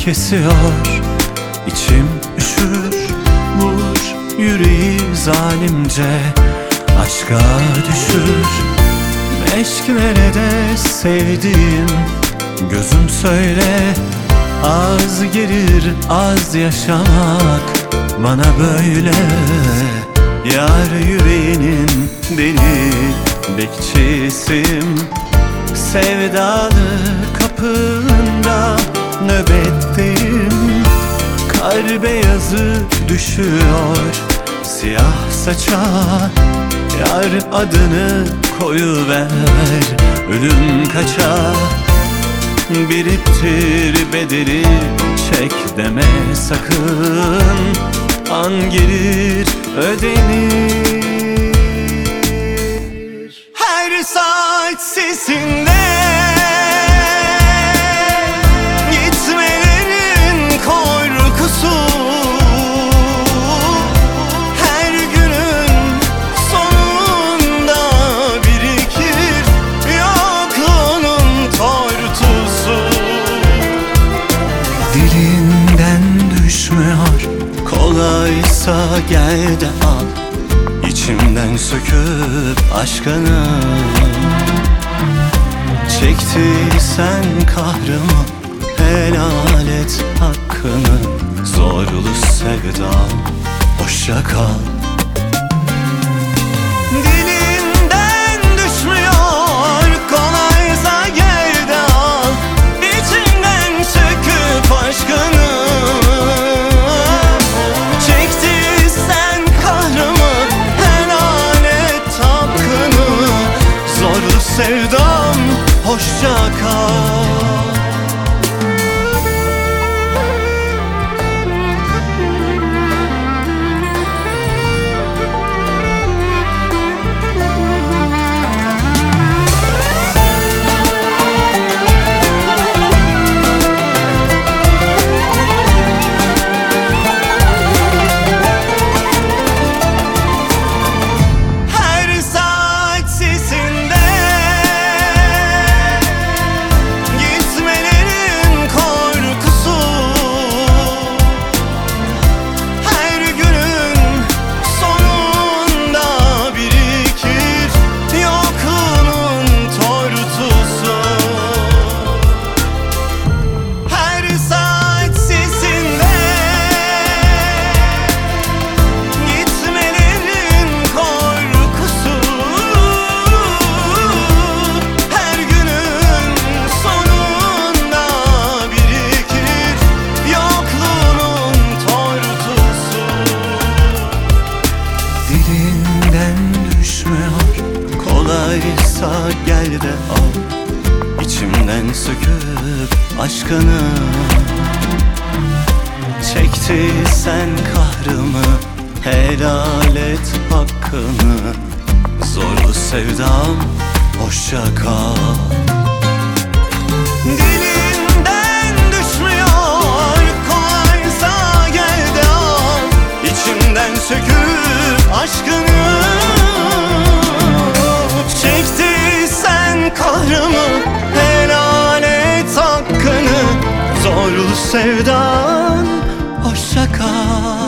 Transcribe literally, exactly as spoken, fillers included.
kesiyor. İçim üşür, vur yüreği zalimce, aşka düşür. Meşklere de sevdiğim gözüm söyle, az gelir az yaşamak bana böyle. Yar yüreğinin deli bekçisiyim, sevdalı kapında nöbetteyim. Kar beyazı düşüyor siyah saça, yar adını koyuver ölüm kaça. Biriktir bedeli çek deme sakın, an gelir ödenir. Her saat sesinde gitmelerin korkusu, her günün sonunda birikir yokluğunun tortusu. Dilinden düşmüyor, kolaysa gel de al, İçimden söküp aşkını. Çektiysen kahrımı, helal et hakkını. Zorlu sevdam, hoşça kal. Dilinden düşmüyor, kolaysa gel de al, İçimden söküp aşkını. Sevdam, hoşça kal. Dilinden düşmüyor, kolaysa gel de al, İçimden söküp aşkını. Çektiysen kahrımı, helal et hakkını. Zorlu sevdam, hoşça kal. Dilinden düşmüyor, kolaysa gel de al, İçimden söküp aşkını. Çektiysen kahrımı, helal et hakkını. Zorlu sevdan, hoşça kal.